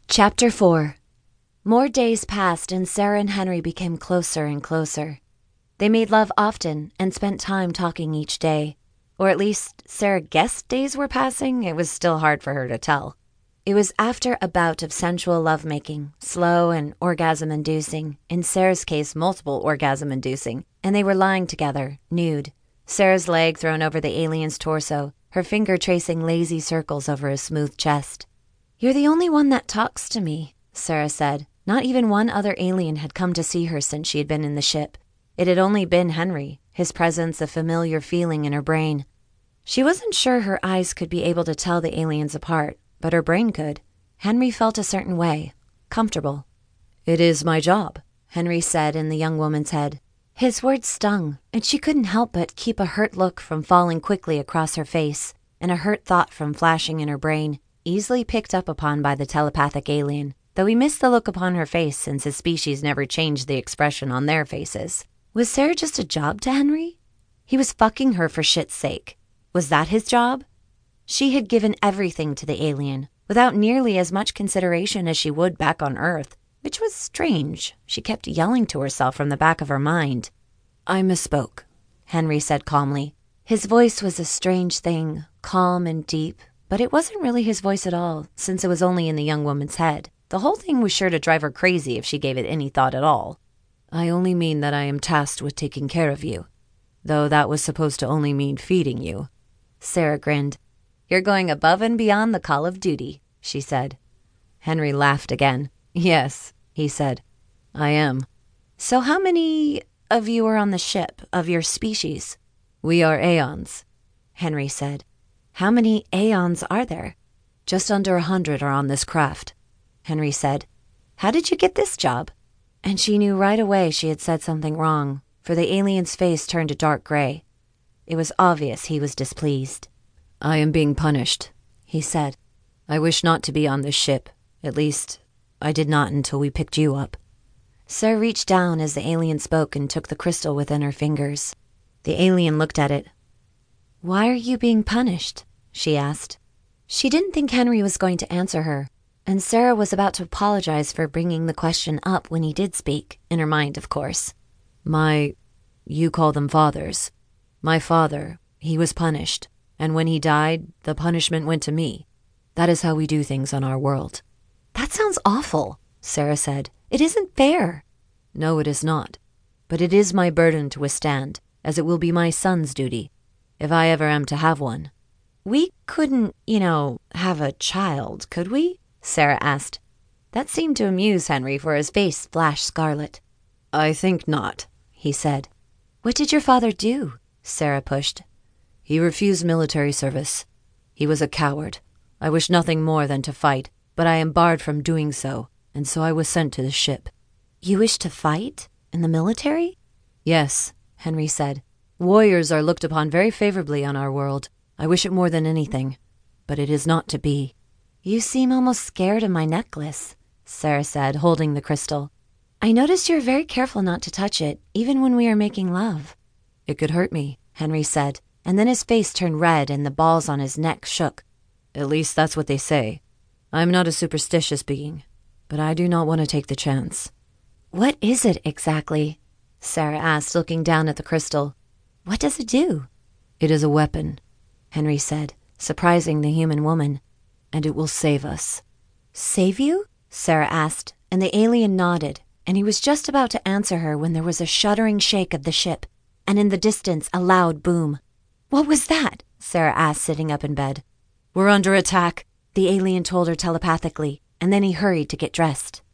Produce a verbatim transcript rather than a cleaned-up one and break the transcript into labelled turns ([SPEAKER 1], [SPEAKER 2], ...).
[SPEAKER 1] Chapter four. More days passed and Sarah and Henry became closer and closer. They made love often and spent time talking each day. Or at least, Sarah guessed days were passing. It was still hard for her to tell. It was after a bout of sensual lovemaking, slow and orgasm-inducing, in Sarah's case multiple orgasm-inducing, and they were lying together, nude, Sarah's leg thrown over the alien's torso, her finger tracing lazy circles over his smooth chest. "You're the only one that talks to me," Sarah said. Not even one other alien had come to see her since she had been in the ship. It had only been Henry, his presence a familiar feeling in her brain. She wasn't sure her eyes could be able to tell the aliens apart, but her brain could. Henry felt a certain way, comfortable. "It is my job," Henry said in the young woman's head. His words stung, and she couldn't help but keep a hurt look from falling quickly across her face, and a hurt thought from flashing in her brain, easily picked up upon by the telepathic alien, though he missed the look upon her face since his species never changed the expression on their faces. Was Sarah just a job to Henry? He was fucking her for shit's sake. Was that his job? She had given everything to the alien, without nearly as much consideration as she would back on Earth, which was strange. She kept yelling to herself from the back of her mind. "I misspoke," Henry said calmly. His voice was a strange thing, calm and deep, but it wasn't really his voice at all, since it was only in the young woman's head. The whole thing was sure to drive her crazy if she gave it any thought at all. "I only mean that I am tasked with taking care of you, though that was supposed to only mean feeding you." Sarah grinned. "You're going above and beyond the call of duty," she said. Henry laughed again. "Yes," he said, "I am." "So how many of you are on the ship, of your species?" "We are Aeons," Henry said. "How many Aeons are there?" "Just under a hundred are on this craft," Henry said. "How did you get this job?" And she knew right away she had said something wrong, for the alien's face turned a dark gray. It was obvious he was displeased. "I am being punished," he said. "I wish not to be on this ship. At least, I did not until we picked you up." Sarah reached down as the alien spoke and took the crystal within her fingers. The alien looked at it. "Why are you being punished?" she asked. She didn't think Henry was going to answer her, and Sarah was about to apologize for bringing the question up when he did speak, in her mind, of course. My, you call them fathers. My father, he was punished, and when he died, the punishment went to me. That is how we do things on our world." "That sounds awful," Sarah said. "It isn't fair." "No, it is not. But it is my burden to withstand, as it will be my son's duty, if I ever am to have one." "We couldn't, you know, have a child, could we?" Sarah asked. That seemed to amuse Henry, for his face flashed scarlet. "I think not," he said. "What did your father do?" Sarah pushed. "He refused military service. He was a coward. I wish nothing more than to fight, but I am barred from doing so, and so I was sent to the ship." "You wish to fight? In the military?" "Yes," Henry said. "Warriors are looked upon very favorably on our world. I wish it more than anything, but it is not to be." "You seem almost scared of my necklace," Sarah said, holding the crystal. "I notice you're very careful not to touch it, even when we are making love." "It could hurt me," Henry said, and then his face turned red and the balls on his neck shook. "At least that's what they say. I'm not a superstitious being, but I do not want to take the chance." "What is it exactly?" Sarah asked, looking down at the crystal. "What does it do?" "It is a weapon," Henry said, surprising the human woman. "And it will save us." "Save you?" Sarah asked, and the alien nodded, and he was just about to answer her when there was a shuddering shake of the ship, and in the distance a loud boom. "What was that?" Sarah asked, sitting up in bed. "We're under attack," the alien told her telepathically, and then he hurried to get dressed.